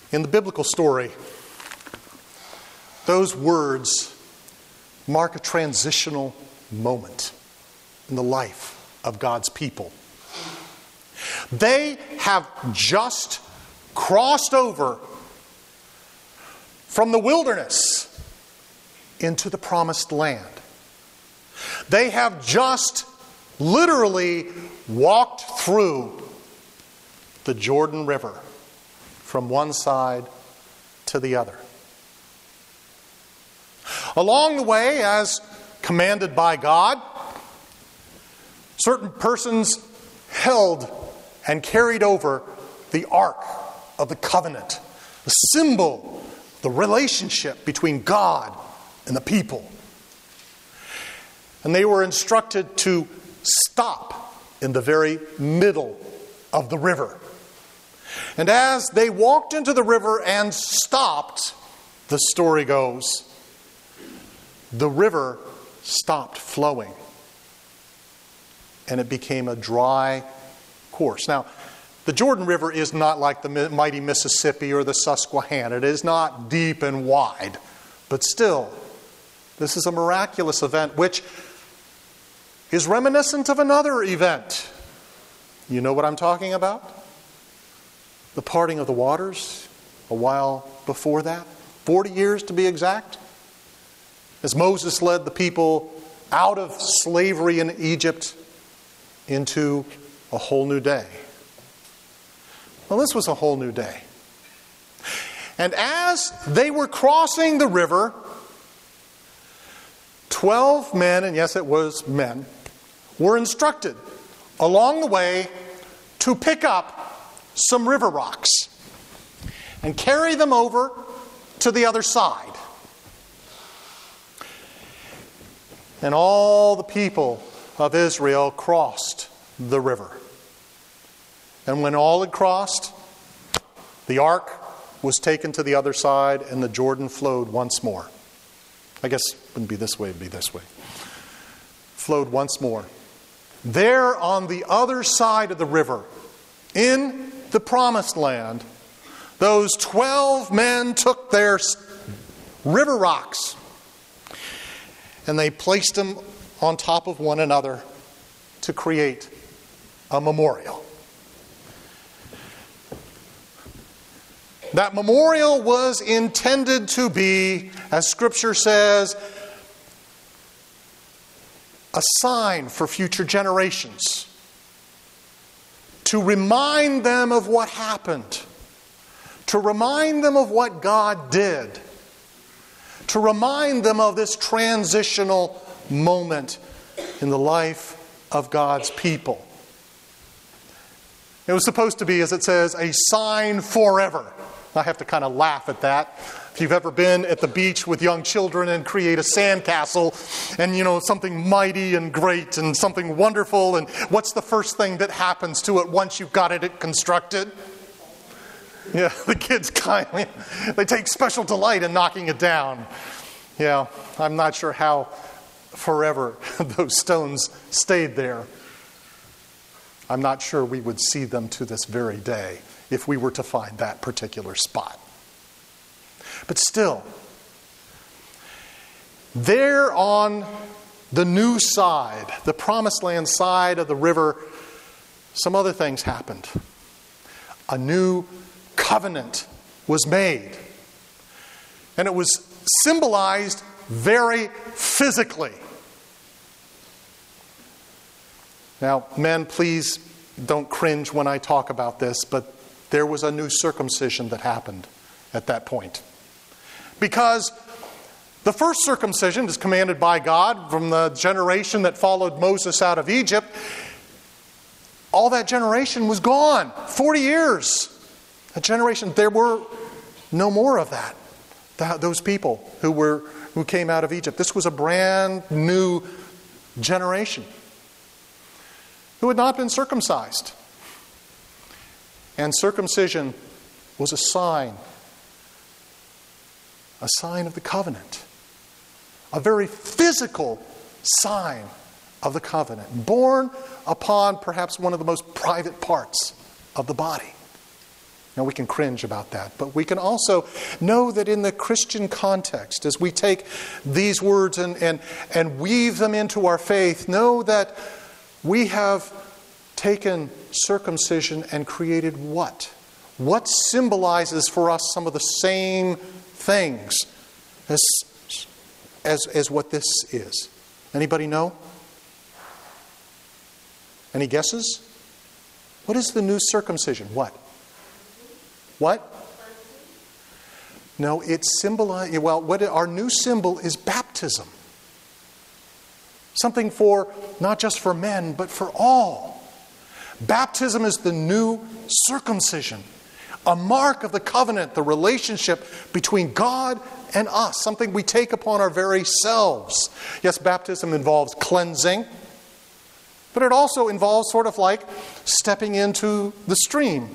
In the biblical story, those words mark a transitional moment in the life of God's people. They have just crossed over from the wilderness into the promised land. They have just literally walked through the Jordan River from one side to the other. Along the way, as commanded by God, certain persons held and carried over the Ark of the Covenant, the symbol, the relationship between God and the people. And they were instructed to stop in the very middle of the river. And as they walked into the river and stopped, the story goes, the river stopped flowing. And it became a dry course. Now, the Jordan River is not like the mighty Mississippi or the Susquehanna. It is not deep and wide. But still, this is a miraculous event which is reminiscent of another event. You know what I'm talking about? The parting of the waters a while before that. 40 years to be exact. As Moses led the people out of slavery in Egypt into a whole new day. Well, this was a whole new day. And as they were crossing the river, 12 men, and yes, it was men, were instructed along the way to pick up some river rocks and carry them over to the other side. And all the people of Israel crossed the river. And when all had crossed, the ark was taken to the other side and the Jordan flowed once more. I guess it wouldn't be this way, it would be this way. Flowed once more. There on the other side of the river, in the promised land, those 12 men took their river rocks and they placed them on top of one another to create a memorial. That memorial was intended to be, as Scripture says, a sign for future generations. To remind them of what happened. To remind them of what God did. To remind them of this transitional moment in the life of God's people. It was supposed to be, as it says, a sign forever. I have to kind of laugh at that. If you've ever been at the beach with young children and create a sandcastle and, something mighty and great and something wonderful, and what's the first thing that happens to it once you've got it constructed? Yeah, the kids they take special delight in knocking it down. Yeah, I'm not sure how forever those stones stayed there. I'm not sure we would see them to this very day if we were to find that particular spot. But still, there on the new side, the promised land side of the river, some other things happened. A new covenant was made. And it was symbolized very physically. Now, men, please don't cringe when I talk about this, but there was a new circumcision that happened at that point. Because the first circumcision is commanded by God from the generation that followed Moses out of Egypt. All that generation was gone. 40 years. A generation, there were no more of that. Those people who came out of Egypt. This was a brand new generation who had not been circumcised. And circumcision was a sign of the covenant. A very physical sign of the covenant, born upon perhaps one of the most private parts of the body. Now we can cringe about that, but we can also know that in the Christian context, as we take these words and weave them into our faith, know that we have taken circumcision and created what? What symbolizes for us some of the same things as what this is? Anybody know? Any guesses? What is the new circumcision? What? What? No, it symbolizes, our new symbol is baptism. Something for, not just for men, but for all. Baptism is the new circumcision. A mark of the covenant, the relationship between God and us. Something we take upon our very selves. Yes, baptism involves cleansing. But it also involves sort of like stepping into the stream.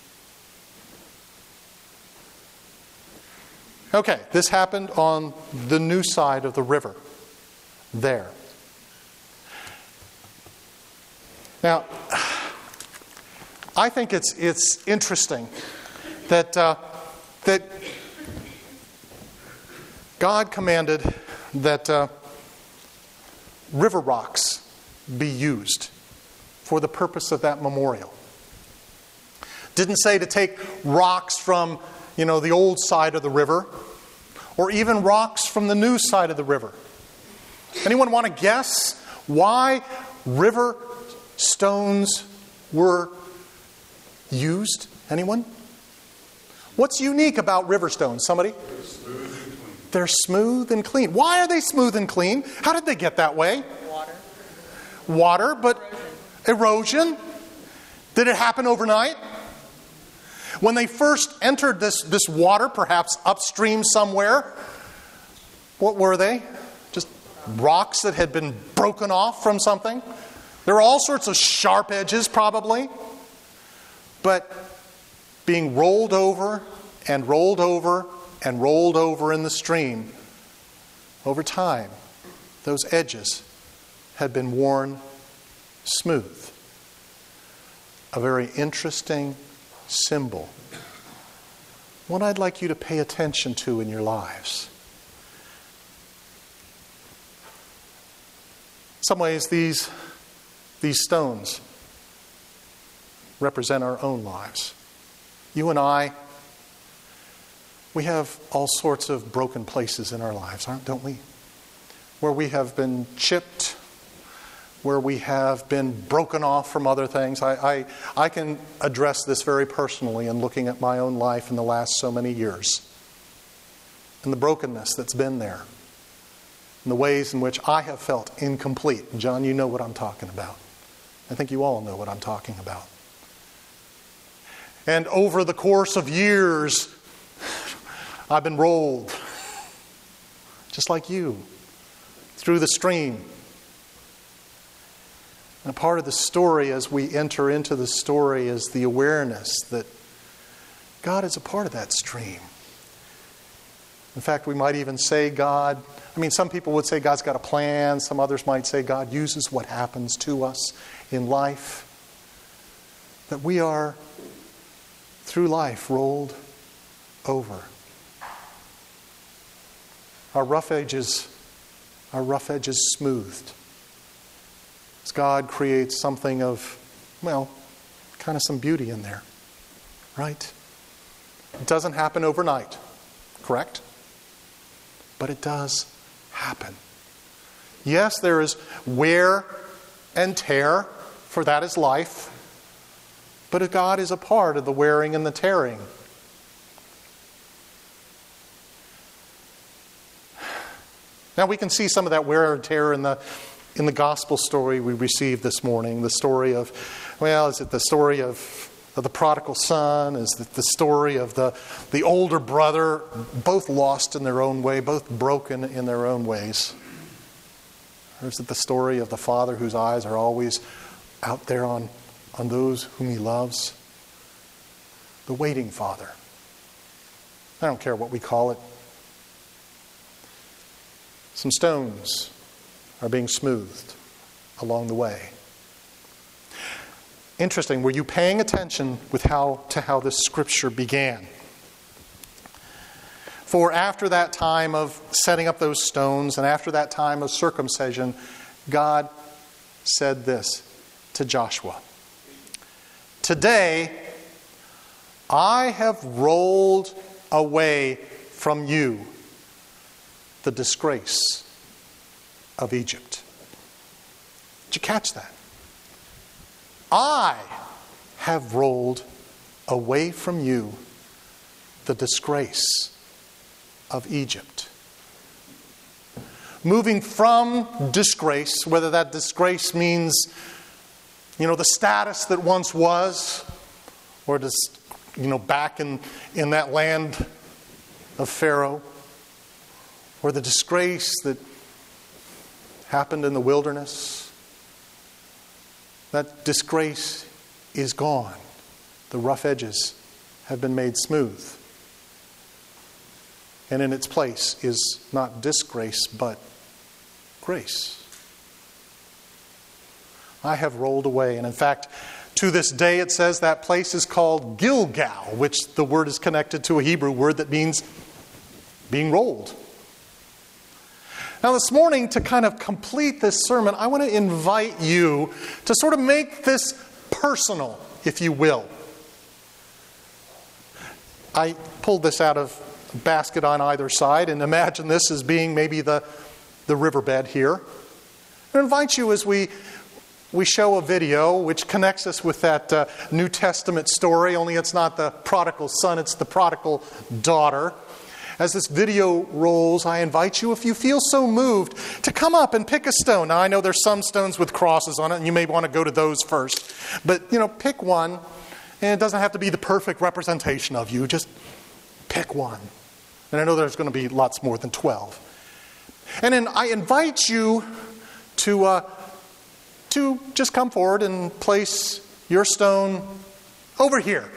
Okay, this happened on the new side of the river. There. Now, I think it's interesting that God commanded that river rocks be used for the purpose of that memorial. Didn't say to take rocks from, the old side of the river, or even rocks from the new side of the river. Anyone want to guess why river stones were used? Anyone? What's unique about river stones? Somebody? They're smooth and clean. Why are they smooth and clean? How did they get that way? Water, but erosion. Did it happen overnight? When they first entered this water, perhaps upstream somewhere, what were they? Just rocks that had been broken off from something? There were all sorts of sharp edges, probably. But being rolled over and rolled over and rolled over in the stream, over time, those edges had been worn smooth. A very interesting symbol. One I'd like you to pay attention to in your lives. In some ways, these stones represent our own lives. You and I, we have all sorts of broken places in our lives, don't we? Where we have been chipped, where we have been broken off from other things. I can address this very personally in looking at my own life in the last so many years. And the brokenness that's been there. And the ways in which I have felt incomplete. And John, you know what I'm talking about. I think you all know what I'm talking about. And over the course of years, I've been rolled, just like you, through the stream. And a part of the story as we enter into the story is the awareness that God is a part of that stream. In fact, we might even say some people would say God's got a plan. Some others might say God uses what happens to us in life. That we are, through life, rolled over. Our rough edges smoothed. As God creates something of, kind of some beauty in there. Right? It doesn't happen overnight. Correct? But it does happen. Yes, there is wear and tear, for that is life. But God is a part of the wearing and the tearing. Now we can see some of that wear and tear in the gospel story we received this morning. The story of, is it the story of the prodigal son? Is it the story of the older brother? Both lost in their own way, both broken in their own ways. Or is it the story of the father whose eyes are always out there on those whom he loves? The waiting father. I don't care what we call it. Some stones are being smoothed along the way. Interesting. Were you paying attention to how this scripture began? For after that time of setting up those stones and after that time of circumcision, God said this to Joshua. Today, I have rolled away from you the disgrace of Egypt. Did you catch that? I have rolled away from you the disgrace of Egypt. Moving from disgrace, whether that disgrace means, the status that once was, or just, back in that land of Pharaoh, or the disgrace that happened in the wilderness. That disgrace is gone. The rough edges have been made smooth. And in its place is not disgrace, but grace. I have rolled away. And in fact, to this day it says that place is called Gilgal, which the word is connected to a Hebrew word that means being rolled. Now this morning, to kind of complete this sermon, I want to invite you to sort of make this personal, if you will. I pulled this out of a basket on either side, and imagine this as being maybe the riverbed here. I invite you as we show a video which connects us with that New Testament story, only it's not the prodigal son, it's the prodigal daughter. As this video rolls, I invite you, if you feel so moved, to come up and pick a stone. Now, I know there's some stones with crosses on it, and you may want to go to those first. But, pick one, and it doesn't have to be the perfect representation of you. Just pick one. And I know there's going to be lots more than 12. And then I invite you to just come forward and place your stone over here.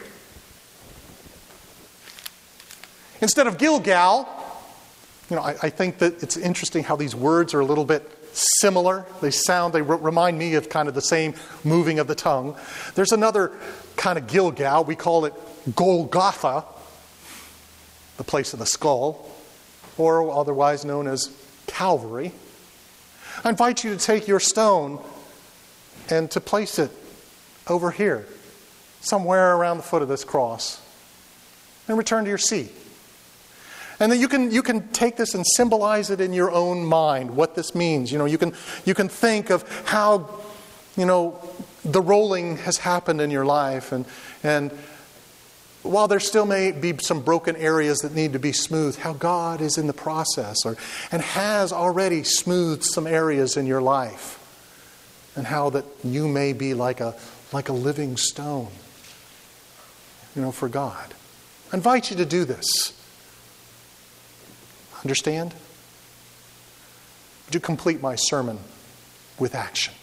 Instead of Gilgal, I think that it's interesting how these words are a little bit similar. They remind me of kind of the same moving of the tongue. There's another kind of Gilgal. We call it Golgotha, the place of the skull, or otherwise known as Calvary. I invite you to take your stone and to place it over here, somewhere around the foot of this cross, and return to your seat. And then you can take this and symbolize it in your own mind, what this means. You can think of how, the rolling has happened in your life. And while there still may be some broken areas that need to be smoothed, how God is in the process and has already smoothed some areas in your life. And how that you may be like a living stone, for God. I invite you to do this. Understand? Would you complete my sermon with action?